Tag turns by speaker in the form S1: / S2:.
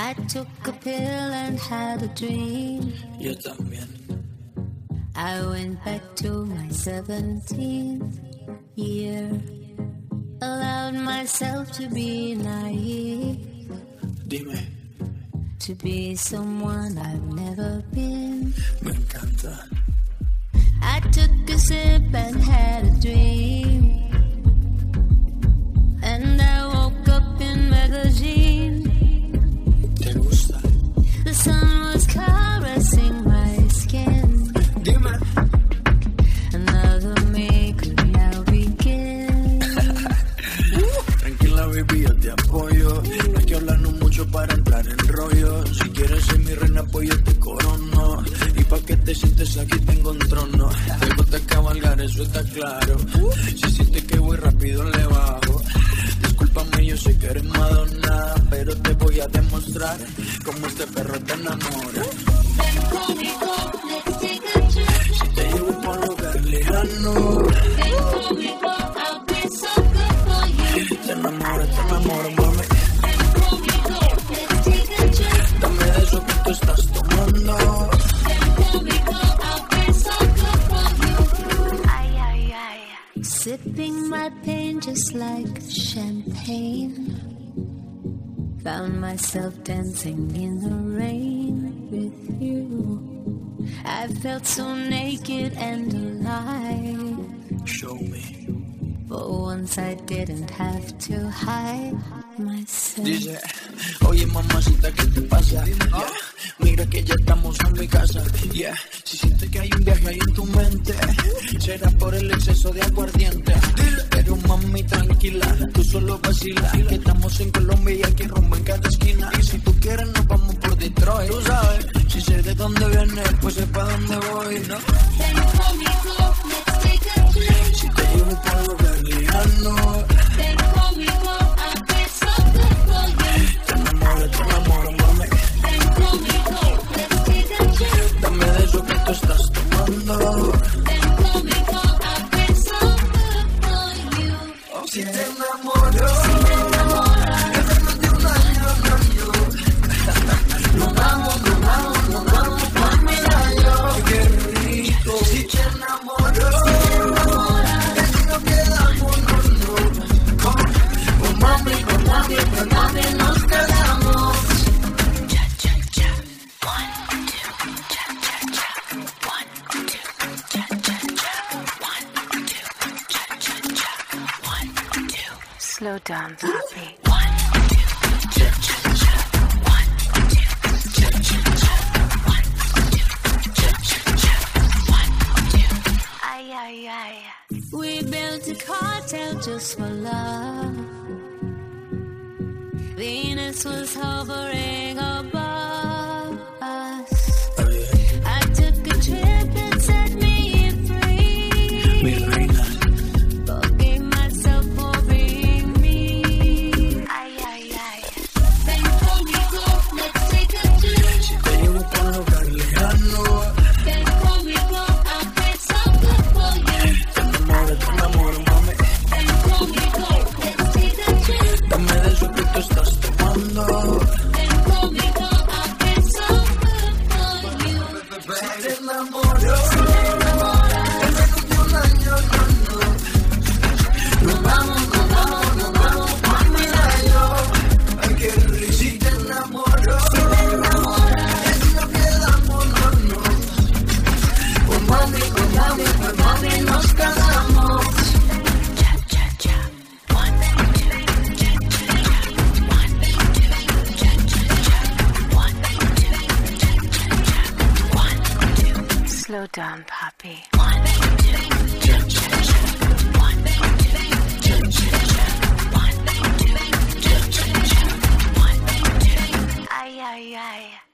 S1: I took a pill and had a dream.
S2: Yo también.
S1: I went back to my 17th year. Allowed myself to be naive.
S2: Dime.
S1: To be someone I've never been.
S2: Me encanta.
S1: I took a sip and had a dream. And I woke up in magazine.
S2: ¿Te gusta?
S1: The sun was caressing my skin.
S2: Dime.
S1: Another me could now begin.
S2: Tranquila, baby, yo te apoyo. No hay que hablarnos mucho para entrar en rollo. Si quieres ser mi reina, pues yo te corono. Y pa' que te sientes aquí tengo un trono. Te gusta cabalgar, eso está claro. Si sientes que voy rápido, le bajo. Discúlpame, yo sé que eres Madonna, pero te voy a demostrar cómo este perro te enamora.
S1: Ven conmigo, let's take a trip.
S2: Si te llevo pa' un lugar lejano,
S1: Ven conmigo, I'll be so good for you.
S2: te enamoro, mami.
S1: Ven conmigo, let's take a trip.
S2: Dame de eso que tú estás tomando.
S1: Ven conmigo, I'll be so good for you. Ay, ay, ay. Sipping my pain just like champagne. Found myself dancing in the rain with you. I felt so naked and alive.
S2: Show me.
S1: For once I didn't have to hide myself.
S2: Dice, oye mamacita, ¿qué te pasa? Yeah. Mira que ya estamos en mi casa. Yeah. Si sientes que hay un viaje ahí en tu mente, será por el exceso de aguardiente. Pero mami, tranquila, tú solo vacila. Que estamos en Colombia y aquí rumbo en cada esquina. Y si tú quieres nos vamos por Detroit. Tú sabes, si sé de dónde vienes, pues sé pa' dónde voy, ¿no?
S1: Ven conmigo, let's take a trip.
S2: Si te llevo por un lugar lejano,
S1: Ven conmigo, I'll be so good for you.
S2: te enamoro, mami.
S1: Ven conmigo, let's take a trip.
S2: Dame de eso que tú estás tomando.
S1: Ven conmigo, I'll be so good for you.
S2: Si te enamoro,
S1: Nos vamos por medallo.
S2: qué rico. Si te enamoro, no quedamos, no. Con mami,
S1: nos quedamos.
S3: Cha cha cha, 1, 2, cha cha cha, 1, 2, cha cha cha, 1, 2, cha cha cha, 1, 2. Slow down, Poppy. 1, 2, cha cha cha, 1, 2, cha cha cha, 1, 2, cha cha cha, 1, 2.
S1: Ay, ay, ay. We built a cartel just for love. Venus was hovering above us. I took a trip and set me free.
S2: mi reina.
S1: Forgave myself for being me. Ay, ay, ay. Ven conmigo, let's take a trip.
S2: Si te llevo por un lugar lejano,
S1: Ven conmigo, I'll be so good for you.
S2: te enamoro, mami.
S1: Ven conmigo, let's take a trip.
S2: Dame de eso que tú estás tomando.
S1: Ven conmigo, I'll be so good for you.
S2: Si te enamoro, en menos de un año, no. Nos vamos por medallo. Ay, qué rico. Si te enamoro, no quedamos, no. Con mami, nos casamos.
S3: Cha cha cha, 1, 2, cha cha cha, 1, 2, cha cha cha, 1, 2, cha cha cha, 1, 2. Slow down, Poppy. 1, 2, cha cha cha, 1, 2, cha cha cha, 1, 2, cha cha cha, 1, 2.
S1: Ay, ay, ay.